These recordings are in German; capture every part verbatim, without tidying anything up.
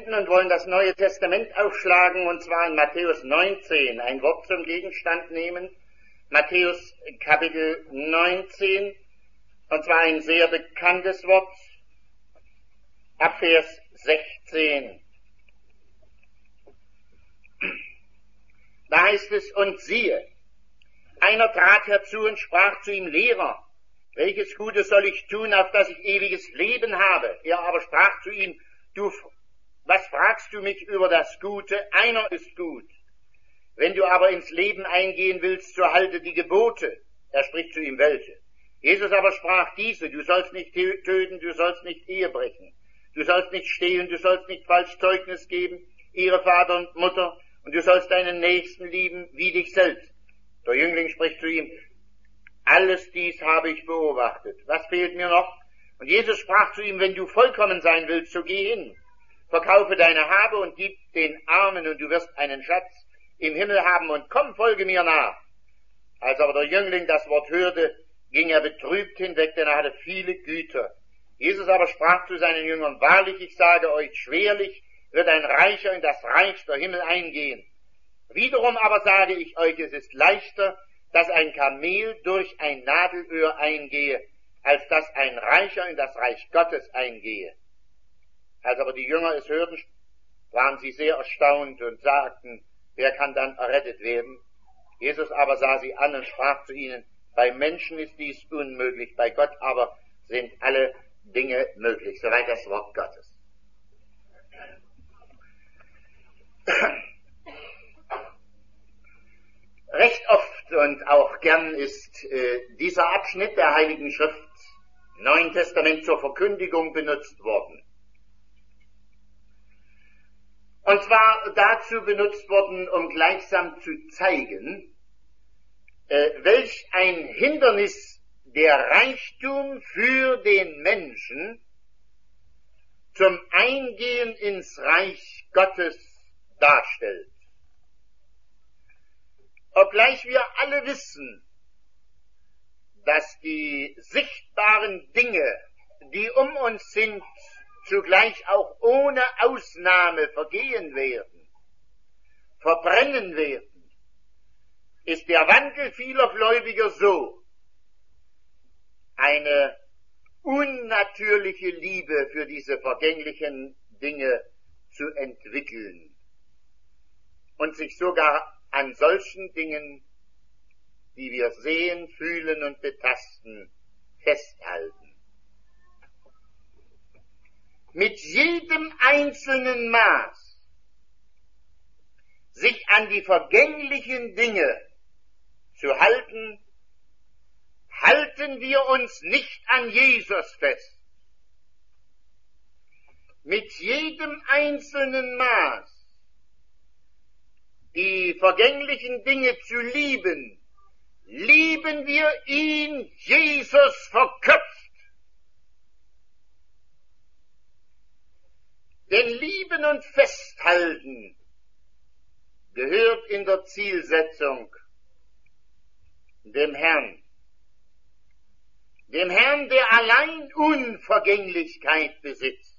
wenden und wollen das Neue Testament aufschlagen, und zwar in Matthäus neunzehn, ein Wort zum Gegenstand nehmen. Matthäus Kapitel neunzehn, und zwar ein sehr bekanntes Wort, ab Vers sechzehn. Da heißt es, und siehe, einer trat herzu und sprach zu ihm, Lehrer, welches Gutes soll ich tun, auf dass ich ewiges Leben habe? Er aber sprach zu ihm, du, was fragst du mich über das Gute? Einer ist gut. Wenn du aber ins Leben eingehen willst, so halte die Gebote. Er spricht zu ihm, welche? Jesus aber sprach diese, du sollst nicht töten, du sollst nicht Ehe brechen, du sollst nicht stehlen, du sollst nicht falsch Zeugnis geben, ehre Vater und Mutter, und du sollst deinen Nächsten lieben wie dich selbst. Der Jüngling spricht zu ihm, alles dies habe ich beobachtet. Was fehlt mir noch? Und Jesus sprach zu ihm, wenn du vollkommen sein willst, so geh hin, verkaufe deine Habe und gib den Armen, und du wirst einen Schatz im Himmel haben, und komm, folge mir nach. Als aber der Jüngling das Wort hörte, ging er betrübt hinweg, denn er hatte viele Güter. Jesus aber sprach zu seinen Jüngern, wahrlich, ich sage euch, schwerlich wird ein Reicher in das Reich der Himmel eingehen. Wiederum aber sage ich euch, es ist leichter, dass ein Kamel durch ein Nadelöhr eingehe, als dass ein Reicher in das Reich Gottes eingehe. Als aber die Jünger es hörten, waren sie sehr erstaunt und sagten, wer kann dann errettet werden? Jesus aber sah sie an und sprach zu ihnen, bei Menschen ist dies unmöglich, bei Gott aber sind alle Dinge möglich. Soweit das Wort Gottes. Recht oft und auch gern ist äh, dieser Abschnitt der Heiligen Schrift im Neuen Testament zur Verkündigung benutzt worden. Und zwar dazu benutzt worden, um gleichsam zu zeigen, äh, welch ein Hindernis der Reichtum für den Menschen zum Eingehen ins Reich Gottes darstellt. Obgleich wir alle wissen, dass die sichtbaren Dinge, die um uns sind, zugleich auch ohne Ausnahme vergehen werden, verbrennen werden, ist der Wandel vieler Gläubiger so, eine unnatürliche Liebe für diese vergänglichen Dinge zu entwickeln und sich sogar an solchen Dingen, die wir sehen, fühlen und betasten, festhalten. Mit jedem einzelnen Maß sich an die vergänglichen Dinge zu halten, halten wir uns nicht an Jesus fest. Mit jedem einzelnen Maß die vergänglichen Dinge zu lieben, lieben wir ihn, Jesus, verkürzt. Denn Lieben und Festhalten gehört in der Zielsetzung dem Herrn. Dem Herrn, der allein Unvergänglichkeit besitzt.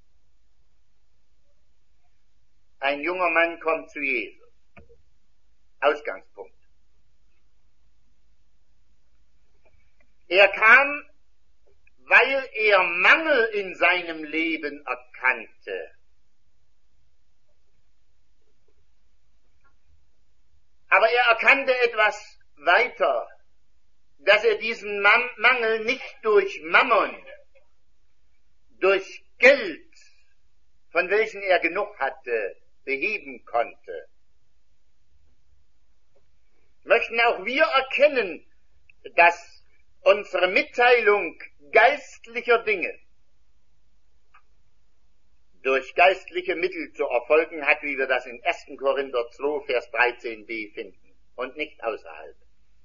Ein junger Mann kommt zu Jesus. Ausgangspunkt. Er kam, weil er Mangel in seinem Leben erkannte. Aber er erkannte etwas weiter, dass er diesen Mangel nicht durch Mammon, durch Geld, von welchen er genug hatte, beheben konnte. Möchten auch wir erkennen, dass unsere Mitteilung geistlicher Dinge durch geistliche Mittel zu erfolgen hat, wie wir das in ersten Korinther zwei, Vers dreizehn b finden, und nicht außerhalb.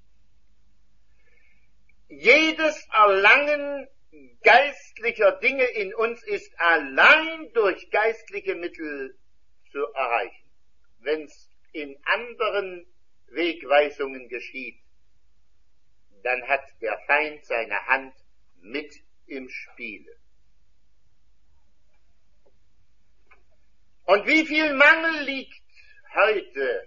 Jedes Erlangen geistlicher Dinge in uns ist allein durch geistliche Mittel zu erreichen. Wenn es in anderen Wegweisungen geschieht, dann hat der Feind seine Hand mit im Spiele. Und wie viel Mangel liegt heute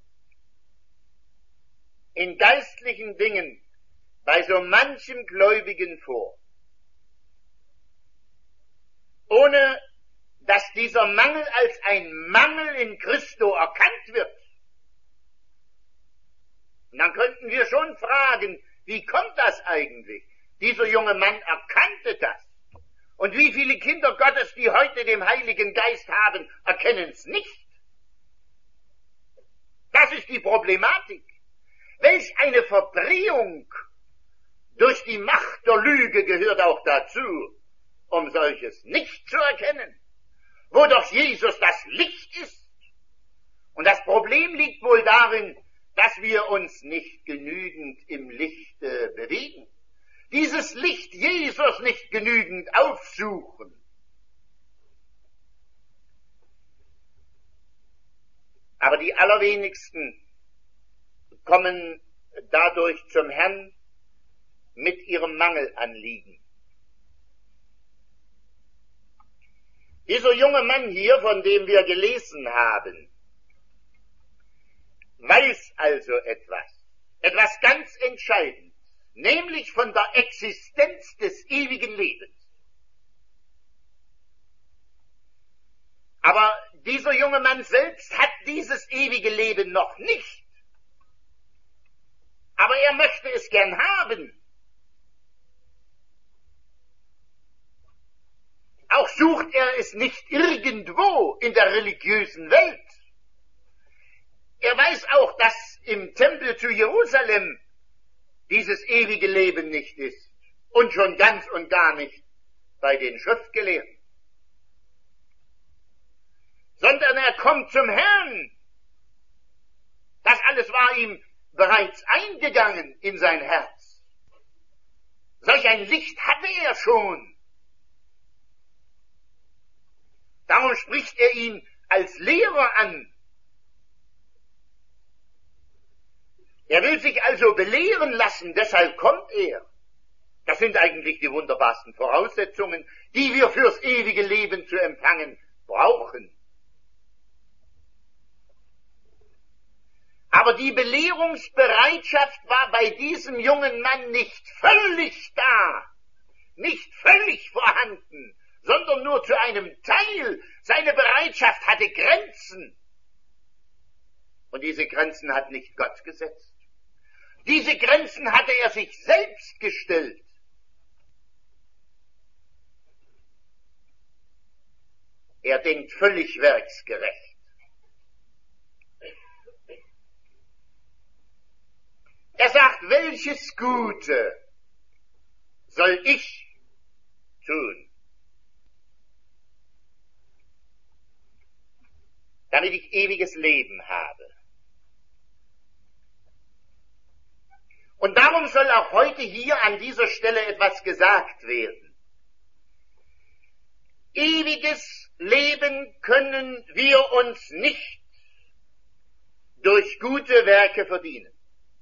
in geistlichen Dingen bei so manchem Gläubigen vor, ohne dass dieser Mangel als ein Mangel in Christo erkannt wird. Und dann könnten wir schon fragen, wie kommt das eigentlich? Dieser junge Mann erkannte das. Und wie viele Kinder Gottes, die heute den Heiligen Geist haben, erkennen es nicht? Das ist die Problematik. Welch eine Verdrehung durch die Macht der Lüge gehört auch dazu, um solches nicht zu erkennen, wo doch Jesus das Licht ist. Und das Problem liegt wohl darin, dass wir uns nicht genügend im Lichte bewegen, dieses Licht Jesus nicht genügend aufsuchen. Aber die allerwenigsten kommen dadurch zum Herrn mit ihrem Mangelanliegen. Dieser junge Mann hier, von dem wir gelesen haben, weiß also etwas, etwas ganz Entscheidendes, nämlich von der Existenz des ewigen Lebens. Aber dieser junge Mann selbst hat dieses ewige Leben noch nicht. Aber er möchte es gern haben. Auch sucht er es nicht irgendwo in der religiösen Welt. Er weiß auch, dass im Tempel zu Jerusalem dieses ewige Leben nicht ist. Und schon ganz und gar nicht bei den Schriftgelehrten. Sondern er kommt zum Herrn. Das alles war ihm bereits eingegangen in sein Herz. Solch ein Licht hatte er schon. Darum spricht er ihn als Lehrer an. Er will sich also belehren lassen, deshalb kommt er. Das sind eigentlich die wunderbarsten Voraussetzungen, die wir fürs ewige Leben zu empfangen brauchen. Aber die Belehrungsbereitschaft war bei diesem jungen Mann nicht völlig da, nicht völlig vorhanden, sondern nur zu einem Teil. Seine Bereitschaft hatte Grenzen. Und diese Grenzen hat nicht Gott gesetzt. Diese Grenzen hatte er sich selbst gestellt. Er denkt völlig werksgerecht. Er sagt, welches Gute soll ich tun, damit ich ewiges Leben habe? Und darum soll auch heute hier an dieser Stelle etwas gesagt werden. Ewiges Leben können wir uns nicht durch gute Werke verdienen.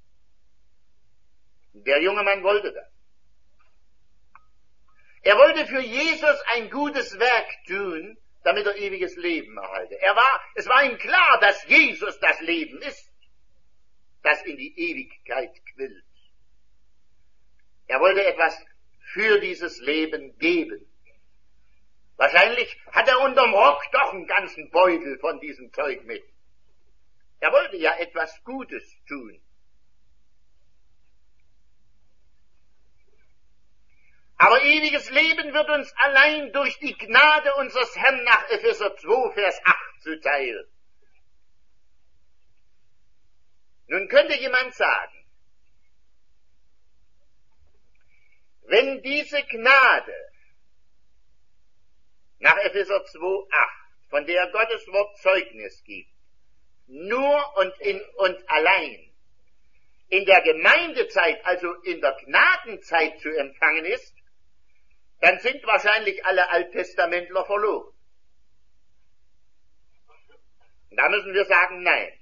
Der junge Mann wollte das. Er wollte für Jesus ein gutes Werk tun, damit er ewiges Leben erhalte. Er war, es war ihm klar, dass Jesus das Leben ist, das in die Ewigkeit quillt. Er wollte etwas für dieses Leben geben. Wahrscheinlich hat er unterm Rock doch einen ganzen Beutel von diesem Zeug mit. Er wollte ja etwas Gutes tun. Aber ewiges Leben wird uns allein durch die Gnade unseres Herrn nach Epheser zwei, Vers acht zuteil. Nun könnte jemand sagen, wenn diese Gnade nach Epheser zwei, acht, von der Gottes Wort Zeugnis gibt, nur und in und allein in der Gemeindezeit, also in der Gnadenzeit zu empfangen ist, dann sind wahrscheinlich alle Alttestamentler verloren. Und da müssen wir sagen, nein.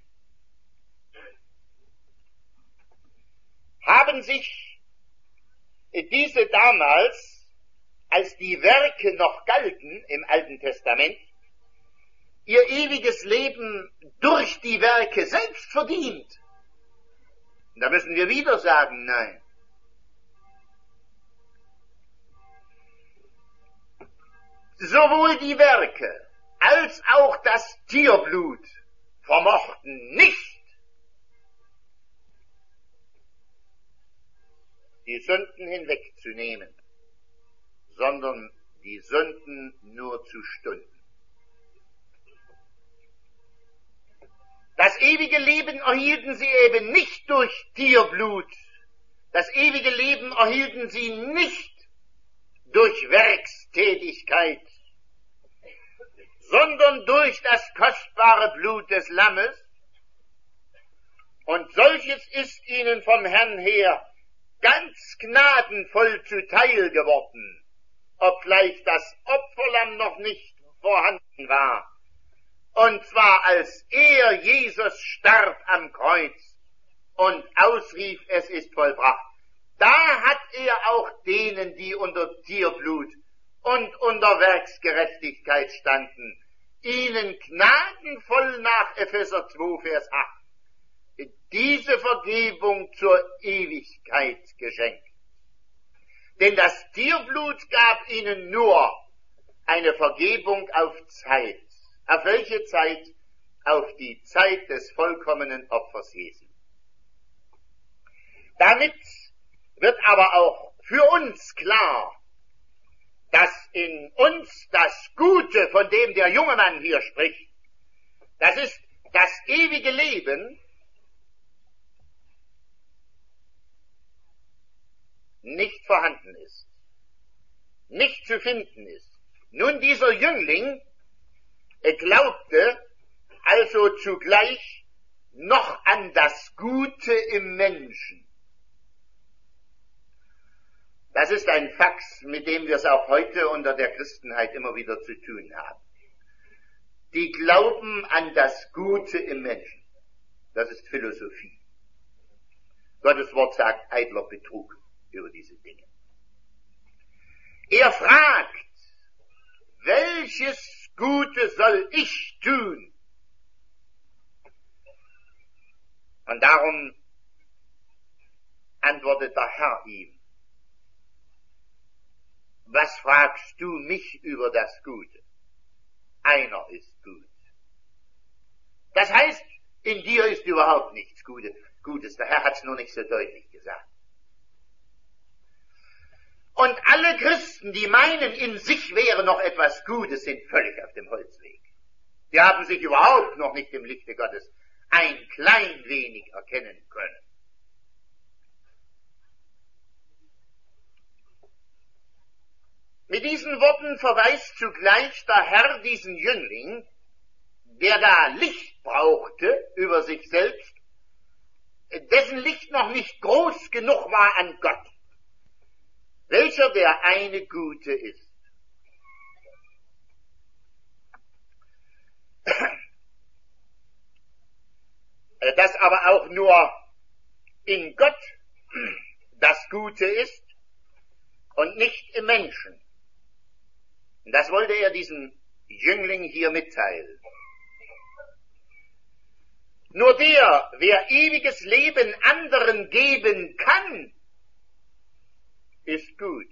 Haben sich diese damals, als die Werke noch galten im Alten Testament, ihr ewiges Leben durch die Werke selbst verdient. Und da müssen wir wieder sagen, nein. Sowohl die Werke als auch das Tierblut vermochten nicht, die Sünden hinwegzunehmen, sondern die Sünden nur zu stunden. Das ewige Leben erhielten sie eben nicht durch Tierblut, das ewige Leben erhielten sie nicht durch Werkstätigkeit, sondern durch das kostbare Blut des Lammes, und solches ist ihnen vom Herrn her ganz gnadenvoll zuteil geworden, obgleich das Opferlamm noch nicht vorhanden war. Und zwar als er, Jesus, starb am Kreuz und ausrief, es ist vollbracht. Da hat er auch denen, die unter Tierblut und unter Werksgerechtigkeit standen, ihnen gnadenvoll nach Epheser zwei, Vers acht, diese Vergebung zur Ewigkeit geschenkt. Denn das Tierblut gab ihnen nur eine Vergebung auf Zeit. Auf welche Zeit? Auf die Zeit des vollkommenen Opfers Jesu. Damit wird aber auch für uns klar, dass in uns das Gute, von dem der junge Mann hier spricht, das ist das ewige Leben, nicht vorhanden ist, nicht zu finden ist. Nun, dieser Jüngling er glaubte also zugleich noch an das Gute im Menschen. Das ist ein Fax, mit dem wir es auch heute unter der Christenheit immer wieder zu tun haben. Die glauben an das Gute im Menschen. Das ist Philosophie. Gottes Wort sagt eitler Betrug über diese Dinge. Er fragt, welches Gute soll ich tun? Und darum antwortet der Herr ihm, was fragst du mich über das Gute? Einer ist gut. Das heißt, in dir ist überhaupt nichts Gutes. Der Herr hat es nur nicht so deutlich gesagt. Und alle Christen, die meinen, in sich wäre noch etwas Gutes, sind völlig auf dem Holzweg. Die haben sich überhaupt noch nicht im Lichte Gottes ein klein wenig erkennen können. Mit diesen Worten verweist zugleich der Herr diesen Jüngling, der da Licht brauchte über sich selbst, dessen Licht noch nicht groß genug war an Gott, welcher der eine Gute ist. Das aber auch nur in Gott das Gute ist und nicht im Menschen. Und das wollte er diesem Jüngling hier mitteilen. Nur der, wer ewiges Leben anderen geben kann, ist gut.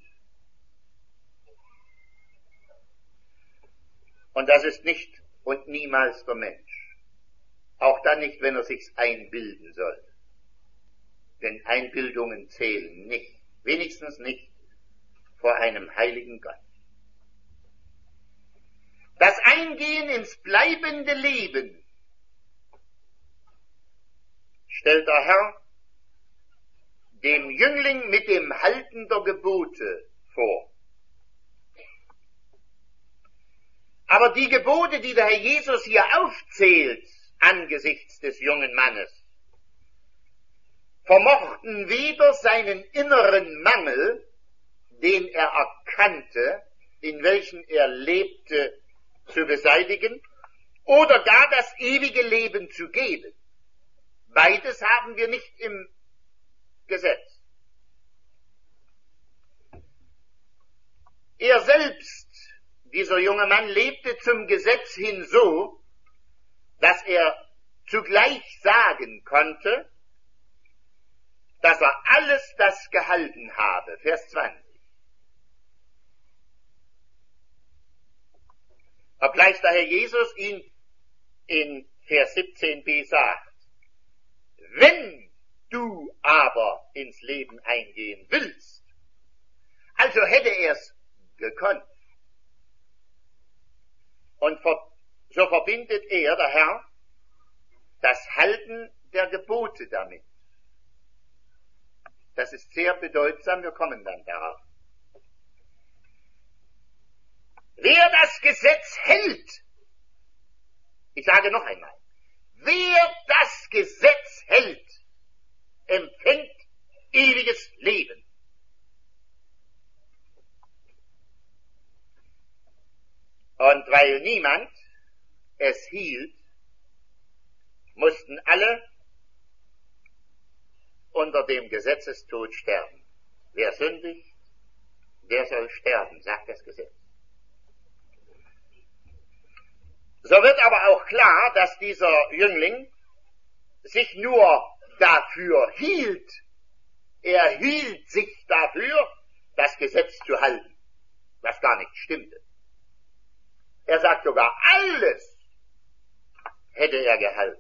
Und das ist nicht und niemals der Mensch. Auch dann nicht, wenn er sich's einbilden soll. Denn Einbildungen zählen nicht. Wenigstens nicht vor einem heiligen Gott. Das Eingehen ins bleibende Leben stellt der Herr dem Jüngling mit dem Halten der Gebote vor. Aber die Gebote, die der Herr Jesus hier aufzählt, angesichts des jungen Mannes, vermochten weder seinen inneren Mangel, den er erkannte, in welchem er lebte, zu beseitigen, oder gar das ewige Leben zu geben. Beides haben wir nicht im Gesetz. Er selbst, dieser junge Mann, lebte zum Gesetz hin so, dass er zugleich sagen konnte, dass er alles das gehalten habe. Vers zwanzig. Obgleich der Herr Jesus ihn in Vers siebzehn b sagt, wenn du aber ins Leben eingehen willst, also hätte er es gekonnt. Und so verbindet er, der Herr, das Halten der Gebote damit. Das ist sehr bedeutsam, wir kommen dann darauf. Wer das Gesetz hält, ich sage noch einmal, wer das Gesetz hält, empfängt ewiges Leben. Und weil niemand es hielt, mussten alle unter dem Gesetzestod sterben. Wer sündigt, der soll sterben, sagt das Gesetz. So wird aber auch klar, dass dieser Jüngling sich nur dafür hielt, er hielt sich dafür, das Gesetz zu halten, was gar nicht stimmte. Er sagt sogar, alles hätte er gehalten.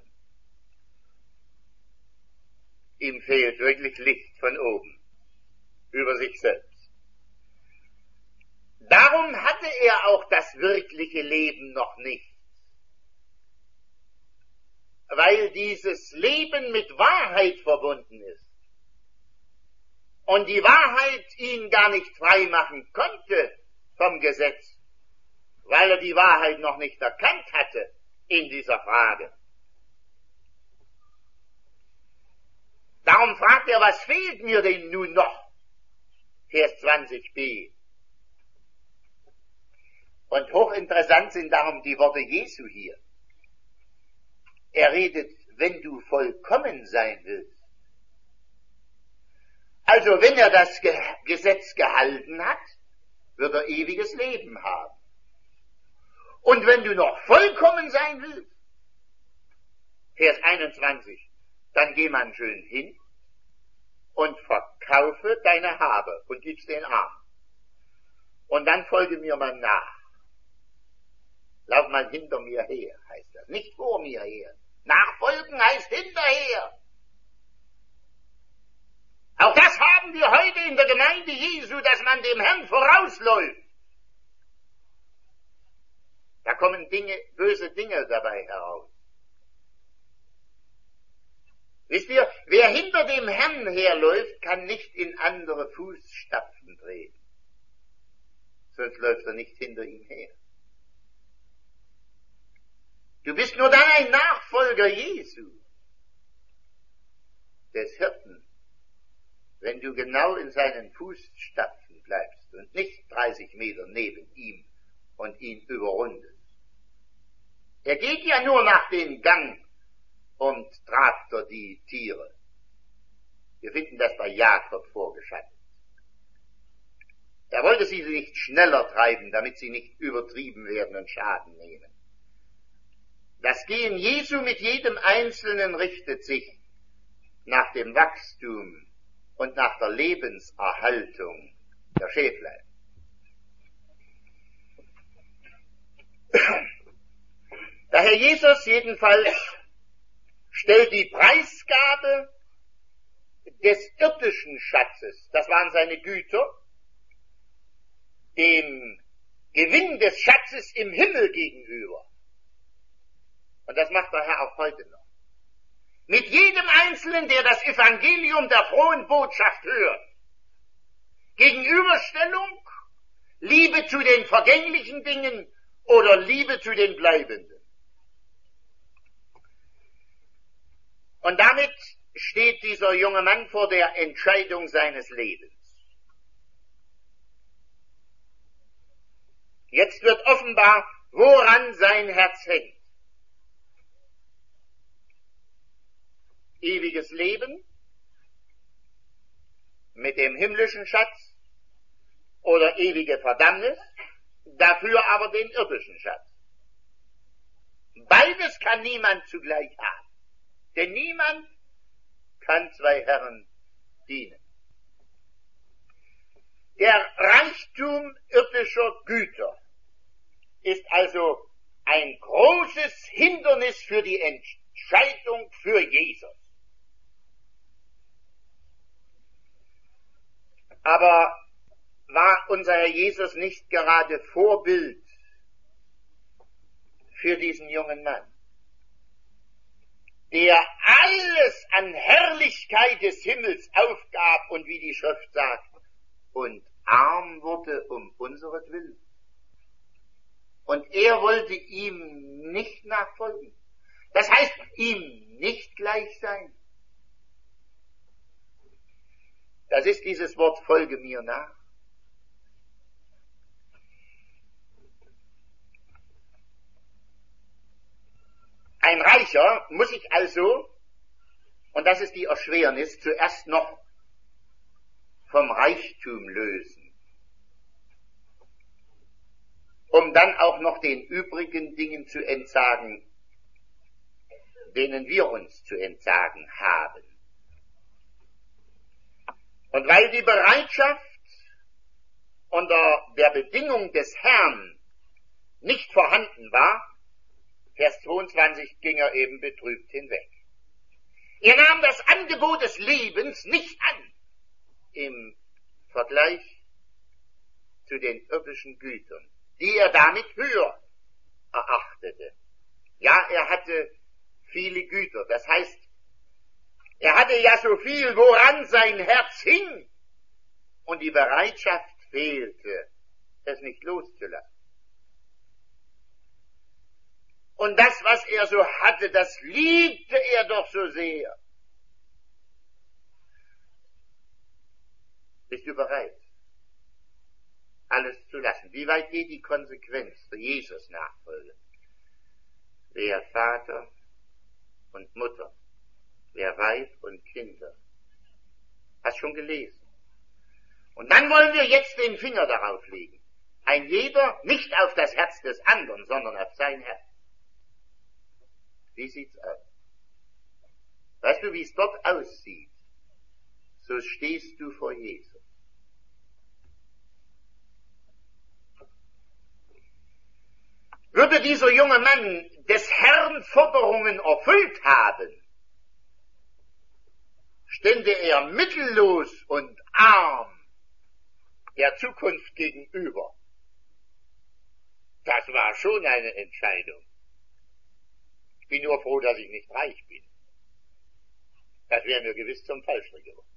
Ihm fehlt wirklich Licht von oben über sich selbst. Darum hatte er auch das wirkliche Leben noch nicht. Weil dieses Leben mit Wahrheit verbunden ist und die Wahrheit ihn gar nicht frei machen konnte vom Gesetz, weil er die Wahrheit noch nicht erkannt hatte in dieser Frage. Darum fragt er, was fehlt mir denn nun noch? Vers zwanzig b. Und hochinteressant sind darum die Worte Jesu hier. Er redet, wenn du vollkommen sein willst. Also wenn er das Ge- Gesetz gehalten hat, wird er ewiges Leben haben. Und wenn du noch vollkommen sein willst, Vers einundzwanzig, dann geh man schön hin und verkaufe deine Habe und gib's den Armen. Und dann folge mir mal nach. Lauf mal hinter mir her, heißt das. Nicht vor mir her. Nachfolgen heißt hinterher. Auch das haben wir heute in der Gemeinde Jesu, dass man dem Herrn vorausläuft. Da kommen Dinge, böse Dinge dabei heraus. Wisst ihr, wer hinter dem Herrn herläuft, kann nicht in andere Fußstapfen treten. Sonst läuft er nicht hinter ihm her. Du bist nur dann ein Nachfolger Jesu, des Hirten, wenn du genau in seinen Fußstapfen bleibst und nicht dreißig Meter neben ihm und ihn überrundest. Er geht ja nur nach dem Gang und trabt er die Tiere. Wir finden das bei Jakob vorgeschattet. Er wollte sie nicht schneller treiben, damit sie nicht übertrieben werden und Schaden nehmen. Das Gehen Jesu mit jedem Einzelnen richtet sich nach dem Wachstum und nach der Lebenserhaltung der Schäflein. Der Herr Jesus jedenfalls stellt die Preisgabe des irdischen Schatzes, das waren seine Güter, dem Gewinn des Schatzes im Himmel gegenüber. Und das macht der Herr auch heute noch. Mit jedem Einzelnen, der das Evangelium der frohen Botschaft hört. Gegenüberstellung, Liebe zu den vergänglichen Dingen oder Liebe zu den bleibenden. Und damit steht dieser junge Mann vor der Entscheidung seines Lebens. Jetzt wird offenbar, woran sein Herz hängt. Ewiges Leben mit dem himmlischen Schatz oder ewige Verdammnis, dafür aber den irdischen Schatz. Beides kann niemand zugleich haben. Denn niemand kann zwei Herren dienen. Der Reichtum irdischer Güter ist also ein großes Hindernis für die Entscheidung für Jesus. Aber war unser Herr Jesus nicht gerade Vorbild für diesen jungen Mann, der alles an Herrlichkeit des Himmels aufgab und wie die Schrift sagt, und arm wurde um unseretwillen? Und er wollte ihm nicht nachfolgen. Das heißt, ihm nicht gleich sein. Das ist dieses Wort, folge mir nach. Ein Reicher muss sich also, und das ist die Erschwernis, zuerst noch vom Reichtum lösen, um dann auch noch den übrigen Dingen zu entsagen, denen wir uns zu entsagen haben. Und weil die Bereitschaft unter der Bedingung des Herrn nicht vorhanden war, Vers zweiundzwanzig, ging er eben betrübt hinweg. Er nahm das Angebot des Lebens nicht an im Vergleich zu den irdischen Gütern, die er damit höher erachtete. Ja, er hatte viele Güter, das heißt, er hatte ja so viel, woran sein Herz hing, und die Bereitschaft fehlte, es nicht loszulassen. Und das, was er so hatte, das liebte er doch so sehr. Bist du bereit, alles zu lassen? Wie weit geht die Konsequenz für Jesus Nachfolge? Wer Vater und Mutter, wer Weib und Kinder. Hast schon gelesen. Und dann wollen wir jetzt den Finger darauf legen. Ein jeder nicht auf das Herz des anderen, sondern auf sein Herz. Wie sieht's aus? Weißt du, wie es dort aussieht? So stehst du vor Jesus. Würde dieser junge Mann des Herrn Forderungen erfüllt haben, stände er mittellos und arm der Zukunft gegenüber. Das war schon eine Entscheidung. Ich bin nur froh, dass ich nicht reich bin. Das wäre mir gewiss zum Fallstrick geworden.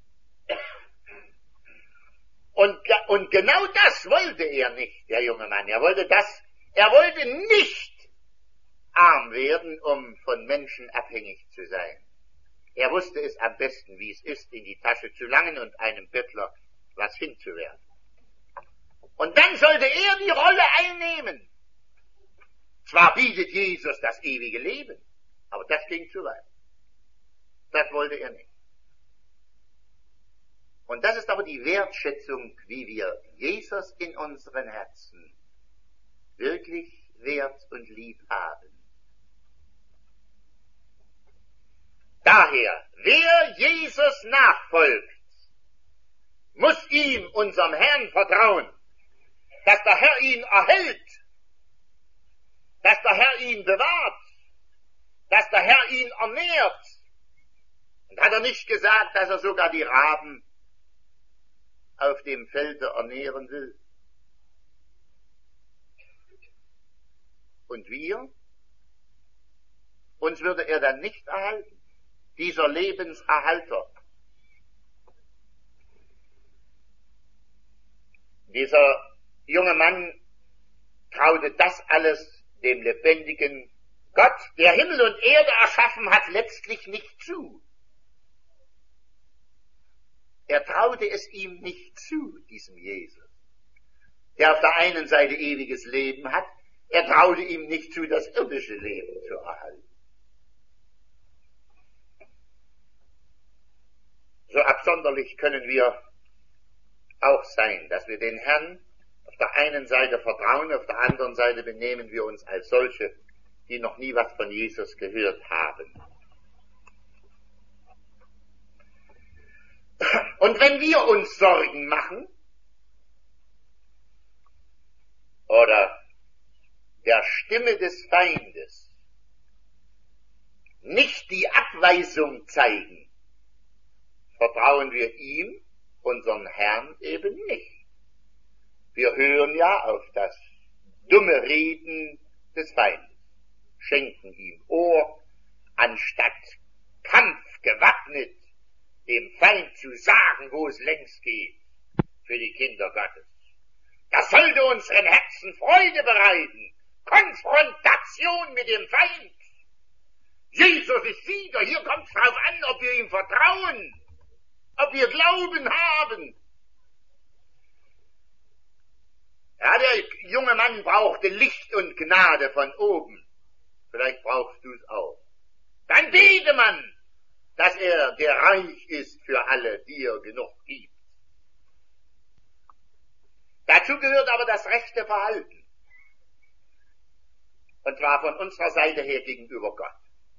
Und, und genau das wollte er nicht, der junge Mann. Er wollte das, er wollte nicht arm werden, um von Menschen abhängig zu sein. Er wusste es am besten, wie es ist, in die Tasche zu langen und einem Bettler was hinzuwerfen. Und dann sollte er die Rolle einnehmen. Zwar bietet Jesus das ewige Leben, aber das ging zu weit. Das wollte er nicht. Und das ist aber die Wertschätzung, wie wir Jesus in unseren Herzen wirklich wert und lieb haben. Daher, wer Jesus nachfolgt, muss ihm, unserem Herrn, vertrauen, dass der Herr ihn erhält, dass der Herr ihn bewahrt, dass der Herr ihn ernährt. Und hat er nicht gesagt, dass er sogar die Raben auf dem Felde ernähren will? Und wir? Uns würde er dann nicht erhalten, dieser Lebenserhalter. Dieser junge Mann traute das alles dem lebendigen Gott, der Himmel und Erde erschaffen hat, letztlich nicht zu. Er traute es ihm nicht zu, diesem Jesus, der auf der einen Seite ewiges Leben hat. Er traute ihm nicht zu, das irdische Leben zu erhalten. So absonderlich können wir auch sein, dass wir den Herrn auf der einen Seite vertrauen, auf der anderen Seite benehmen wir uns als solche, die noch nie was von Jesus gehört haben. Und wenn wir uns Sorgen machen oder der Stimme des Feindes nicht die Abweisung zeigen, vertrauen wir ihm, unseren Herrn, eben nicht. Wir hören ja auf das dumme Reden des Feindes, schenken ihm Ohr, anstatt kampfgewappnet dem Feind zu sagen, wo es längst geht, für die Kinder Gottes. Das sollte unseren Herzen Freude bereiten. Konfrontation mit dem Feind. Jesus ist Sieger. Hier kommt es darauf an, ob wir ihm vertrauen, ob wir Glauben haben. Ja, der junge Mann brauchte Licht und Gnade von oben. Vielleicht brauchst du es auch. Dann bete man, dass er, der reich ist für alle, die er genug gibt. Dazu gehört aber das rechte Verhalten. Und zwar von unserer Seite her gegenüber Gott.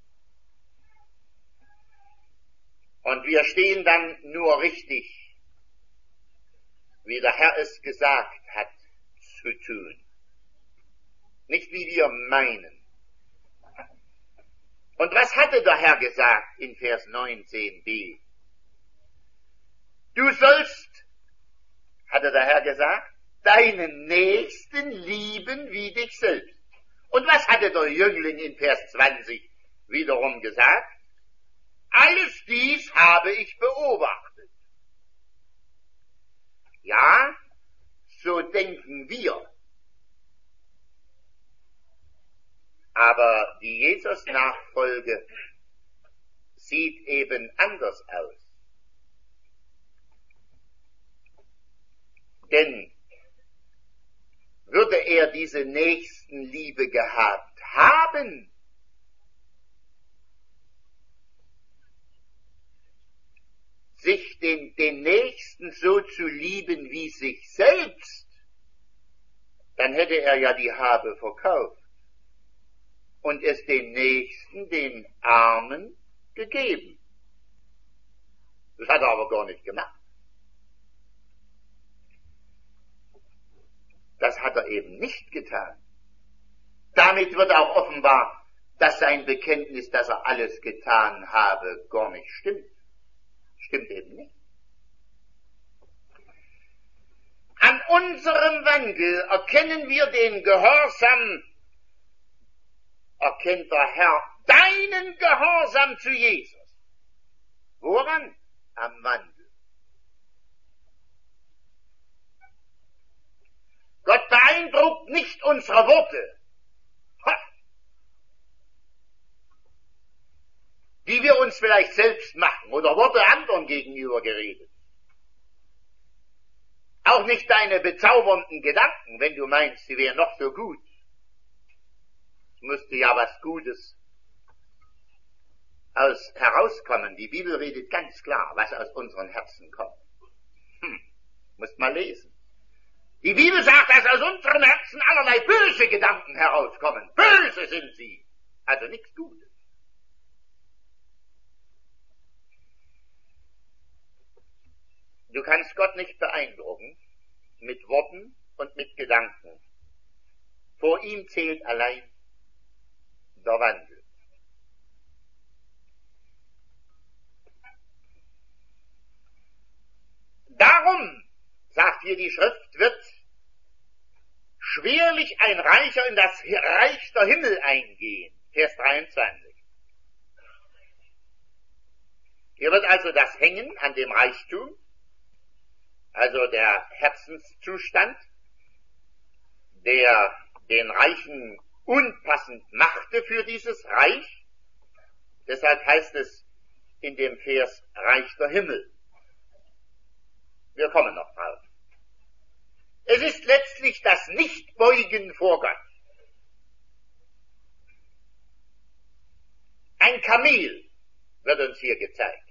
Und wir stehen dann nur richtig, wie der Herr es gesagt hat, zu tun. Nicht wie wir meinen. Und was hatte der Herr gesagt in Vers neunzehn b? Du sollst, hatte der Herr gesagt, deinen Nächsten lieben wie dich selbst. Und was hatte der Jüngling in Vers zwanzig wiederum gesagt? Alles dies habe ich beobachtet. Ja, so denken wir. Aber die Jesus-Nachfolge sieht eben anders aus. Denn würde er diese Nächstenliebe gehabt haben, sich den, den Nächsten so zu lieben wie sich selbst, dann hätte er ja die Habe verkauft und es den Nächsten, den Armen, gegeben. Das hat er aber gar nicht gemacht. Das hat er eben nicht getan. Damit wird auch offenbar, dass sein Bekenntnis, dass er alles getan habe, gar nicht stimmt. Stimmt eben nicht. An unserem Wandel erkennen wir den Gehorsam, erkennt der Herr deinen Gehorsam zu Jesus. Woran? Am Wandel. Gott beeindruckt nicht unsere Worte, die wir uns vielleicht selbst machen oder Worte anderen gegenüber geredet. Auch nicht deine bezaubernden Gedanken, wenn du meinst, sie wären noch so gut. Es müsste ja was Gutes aus herauskommen. Die Bibel redet ganz klar, was aus unseren Herzen kommt. Hm, musst mal lesen. Die Bibel sagt, dass aus unseren Herzen allerlei böse Gedanken herauskommen. Böse sind sie. Also nichts Gutes. Du kannst Gott nicht beeindrucken mit Worten und mit Gedanken. Vor ihm zählt allein der Wandel. Darum, sagt hier die Schrift, wird schwerlich ein Reicher in das Reich der Himmel eingehen. Vers dreiundzwanzig. Hier wird also das Hängen an dem Reichtum, also der Herzenszustand, der den Reichen unpassend machte für dieses Reich. Deshalb heißt es in dem Vers Reich der Himmel. Wir kommen noch drauf. Es ist letztlich das Nichtbeugen vor Gott. Ein Kamel wird uns hier gezeigt.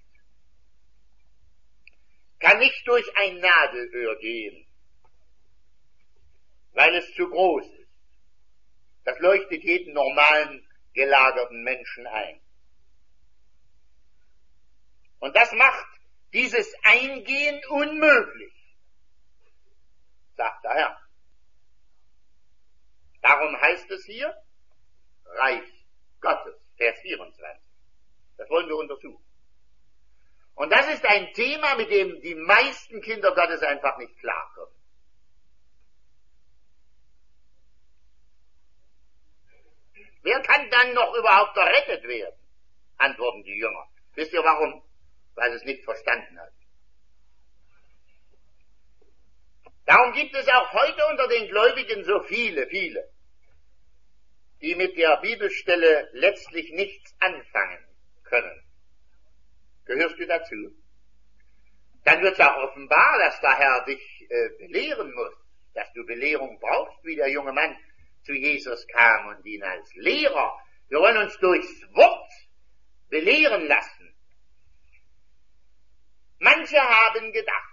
Kann nicht durch ein Nadelöhr gehen, weil es zu groß ist. Das leuchtet jedem normalen gelagerten Menschen ein. Und das macht dieses Eingehen unmöglich, sagt der Herr. Darum heißt es hier, Reich Gottes, Vers vierundzwanzig. Das wollen wir untersuchen. Und das ist ein Thema, mit dem die meisten Kinder Gottes einfach nicht klarkommen. Wer kann dann noch überhaupt errettet werden? Antworten die Jünger. Wisst ihr warum? Weil es nicht verstanden hat. Darum gibt es auch heute unter den Gläubigen so viele, viele, die mit der Bibelstelle letztlich nichts anfangen können. Gehörst du dazu? Dann wird es auch offenbar, dass der Herr dich äh, belehren muss, dass du Belehrung brauchst, wie der junge Mann zu Jesus kam und ihn als Lehrer. Wir wollen uns durchs Wort belehren lassen. Manche haben gedacht,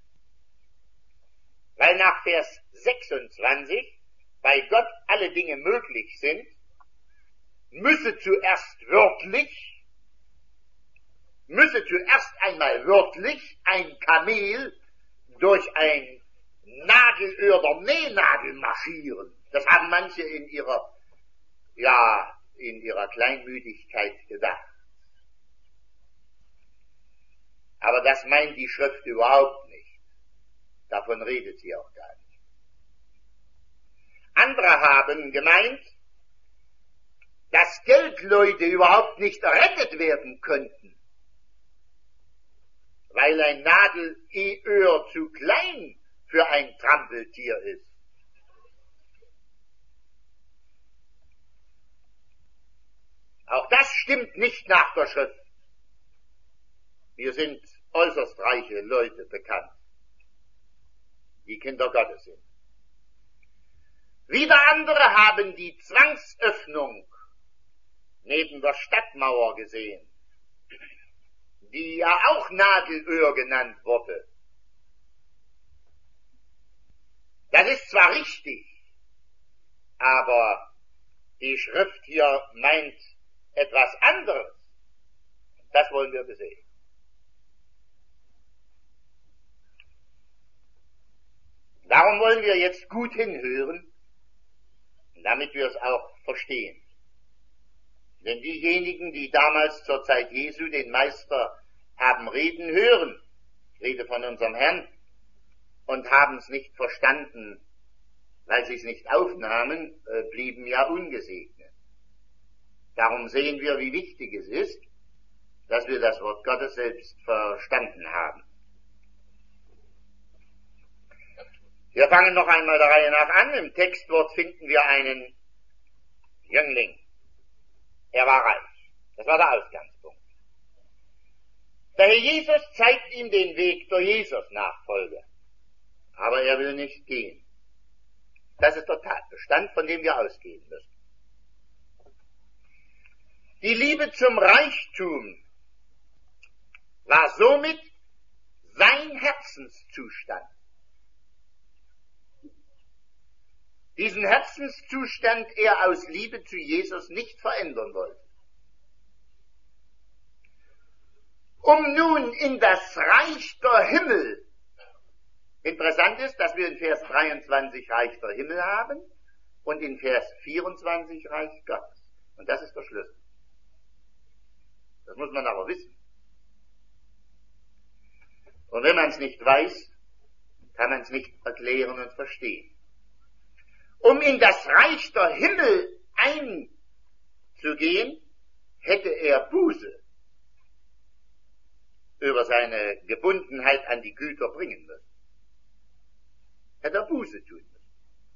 weil nach Vers sechsundzwanzig bei Gott alle Dinge möglich sind, müsse zuerst wörtlich, müsse zuerst einmal wörtlich ein Kamel durch ein Nadelöhr der Nähnadel marschieren. Das haben manche in ihrer, ja, in ihrer Kleinmütigkeit gedacht. Aber das meint die Schrift überhaupt nicht. Davon redet sie auch gar nicht. Andere haben gemeint, dass Geldleute überhaupt nicht errettet werden könnten, weil ein Nadelöhr zu klein für ein Trampeltier ist. Auch das stimmt nicht nach der Schrift. Wir sind äußerst reiche Leute bekannt, die Kinder Gottes sind. Wieder andere haben die Zwangsöffnung neben der Stadtmauer gesehen, die ja auch Nadelöhr genannt wurde. Das ist zwar richtig, aber die Schrift hier meint etwas anderes. Das wollen wir besehen. Darum wollen wir jetzt gut hinhören, damit wir es auch verstehen. Denn diejenigen, die damals zur Zeit Jesu den Meister haben reden hören, ich rede von unserem Herrn, und haben es nicht verstanden, weil sie es nicht aufnahmen, äh, blieben ja ungesegnet. Darum sehen wir, wie wichtig es ist, dass wir das Wort Gottes selbst verstanden haben. Wir fangen noch einmal der Reihe nach an. Im Textwort finden wir einen Jüngling. Er war reich. Das war der Ausgangspunkt. Der Herr Jesus zeigt ihm den Weg der Jesus-Nachfolge. Aber er will nicht gehen. Das ist der Tatbestand, von dem wir ausgehen müssen. Die Liebe zum Reichtum war somit sein Herzenszustand. Diesen Herzenszustand er aus Liebe zu Jesus nicht verändern wollte. Um nun in das Reich der Himmel, interessant ist, dass wir in Vers dreiundzwanzig Reich der Himmel haben und in Vers vierundzwanzig Reich Gottes. Und das ist der Schlüssel. Das muss man aber wissen. Und wenn man es nicht weiß, kann man es nicht erklären und verstehen. Um in das Reich der Himmel einzugehen, hätte er Buße über seine Gebundenheit an die Güter bringen müssen. Hätte er Buße tun müssen.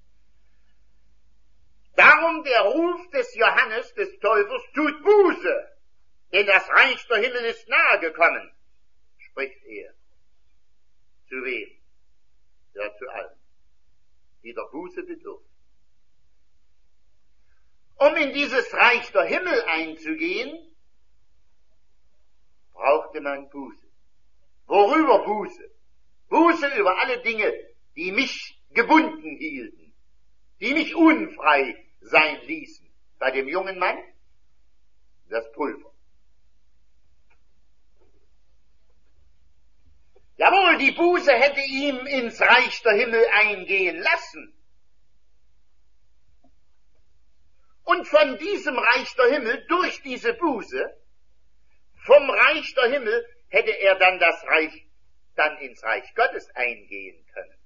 Darum der Ruf des Johannes, des Täufers, tut Buße, denn das Reich der Himmel ist nahe gekommen, spricht er. Zu wem? Ja, zu allen, die der Buße bedürfen. Um in dieses Reich der Himmel einzugehen, brauchte man Buße. Worüber Buße? Buße über alle Dinge, die mich gebunden hielten, die mich unfrei sein ließen. Bei dem jungen Mann das Pulver. Jawohl, die Buße hätte ihm ins Reich der Himmel eingehen lassen. Und von diesem Reich der Himmel, durch diese Buße, vom Reich der Himmel, hätte er dann das Reich, dann ins Reich Gottes eingehen können.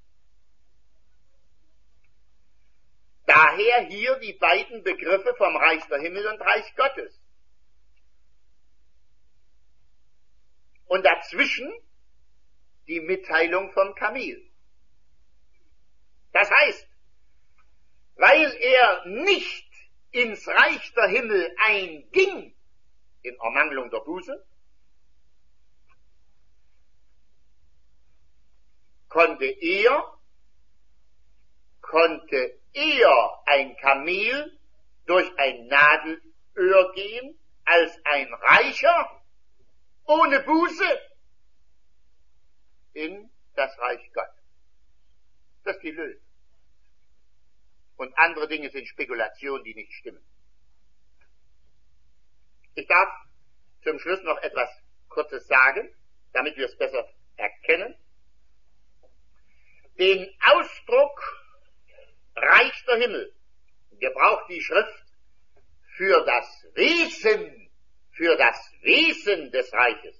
Daher hier die beiden Begriffe vom Reich der Himmel und Reich Gottes. Und dazwischen die Mitteilung vom Kamel. Das heißt, weil er nicht ins Reich der Himmel einging, in Ermangelung der Buße, konnte er, konnte er ein Kamel durch ein Nadelöhr gehen, als ein Reicher ohne Buße in das Reich Gottes. Das ist die Lösung. Und andere Dinge sind Spekulationen, die nicht stimmen. Ich darf zum Schluss noch etwas Kurzes sagen, damit wir es besser erkennen. Den Ausdruck Reich der Himmel gebraucht die Schrift für das Wesen, für das Wesen des Reiches.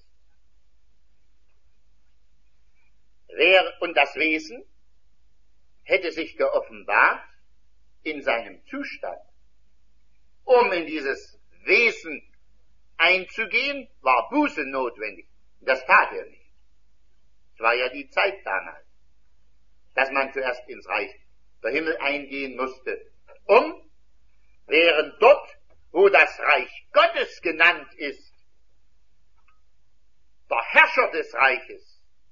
Wer, und das Wesen hätte sich geoffenbart in seinem Zustand. Um in dieses Wesen einzugehen, war Buße notwendig. Das tat er nicht. Es war ja die Zeit damals, dass man zuerst ins Reich der Himmel eingehen musste, um, während dort, wo das Reich Gottes genannt ist, der Herrscher des Reiches,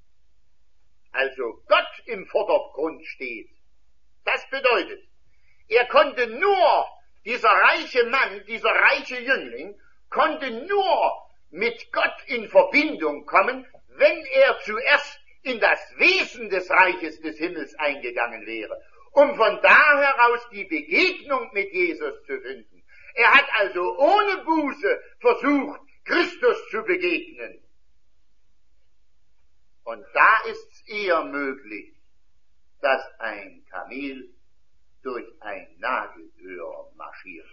also Gott im Vordergrund steht. Das bedeutet, er konnte nur, dieser reiche Mann, dieser reiche Jüngling, konnte nur mit Gott in Verbindung kommen, wenn er zuerst in das Wesen des Reiches des Himmels eingegangen wäre, um von da heraus die Begegnung mit Jesus zu finden. Er hat also ohne Buße versucht, Christus zu begegnen. Und da ist es eher möglich, dass ein Kamel durch ein Nadelöhr marschiert.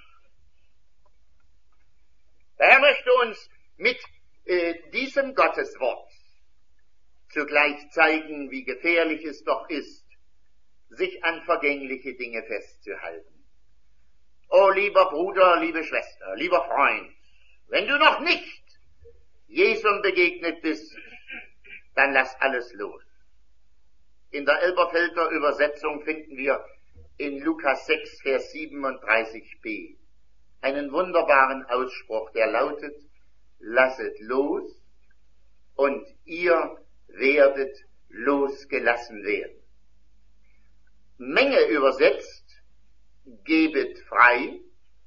Der Herr möchte uns mit äh, diesem Gotteswort zugleich zeigen, wie gefährlich es doch ist, sich an vergängliche Dinge festzuhalten. Oh, lieber Bruder, liebe Schwester, lieber Freund, wenn du noch nicht Jesum begegnet bist, dann lass alles los. In der Elberfelder Übersetzung finden wir in Lukas sechs, Vers siebenunddreißig b einen wunderbaren Ausspruch, der lautet: Lasset los und ihr werdet losgelassen werden. Menge übersetzt: Gebet frei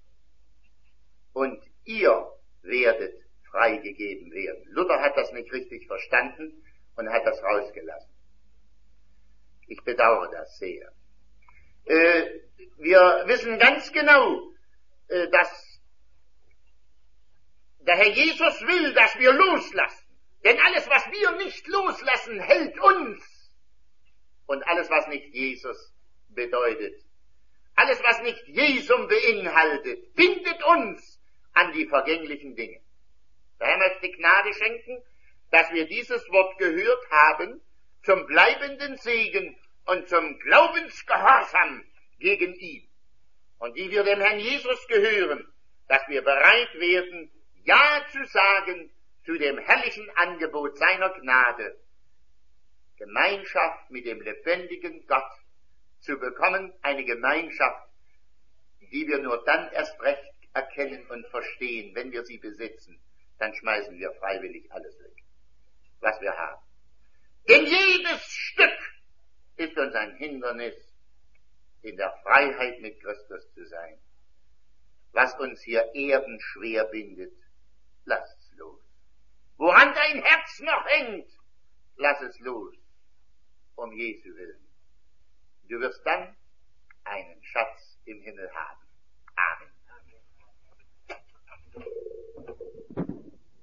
und ihr werdet freigegeben werden. Luther hat das nicht richtig verstanden und hat das rausgelassen. Ich bedauere das sehr. Äh, wir wissen ganz genau, äh, dass der Herr Jesus will, dass wir loslassen. Denn alles, was wir nicht loslassen, hält uns. Und alles, was nicht Jesus bedeutet, alles, was nicht Jesum beinhaltet, bindet uns an die vergänglichen Dinge. Der Herr möchte Gnade schenken, dass wir dieses Wort gehört haben, zum bleibenden Segen und zum Glaubensgehorsam gegen ihn. Und die wir dem Herrn Jesus gehören, dass wir bereit werden, Ja zu sagen zu dem herrlichen Angebot seiner Gnade, Gemeinschaft mit dem lebendigen Gott zu bekommen, eine Gemeinschaft, die wir nur dann erst recht erkennen und verstehen, wenn wir sie besitzen, dann schmeißen wir freiwillig alles weg, was wir haben. Denn jedes Stück ist uns ein Hindernis, in der Freiheit mit Christus zu sein. Was uns hier erdenschwer bindet, lass es los. Woran dein Herz noch hängt, lass es los, um Jesu willen. Du wirst dann einen Schatz im Himmel haben.